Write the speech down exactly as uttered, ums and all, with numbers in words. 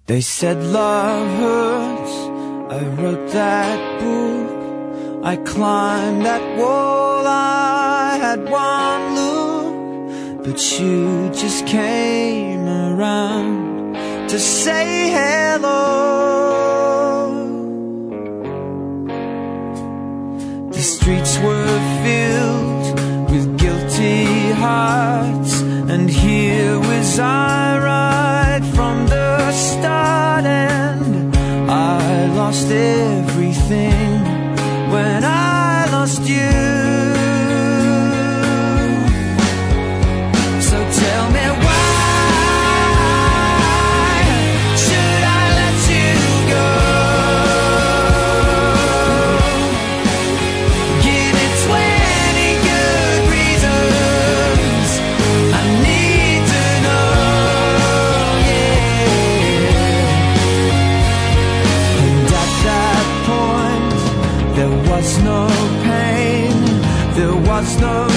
They said love hurts, I wrote that book, I climbed that wall, I had one look, but you just came around to say hello. The streets were filled with guilty hearts, and here was I right from the start, and I lost everything when I lost you. So tell me why should I let you go? Give me twenty good reasons, I need to know, yeah. And at that point there was no pain, there was no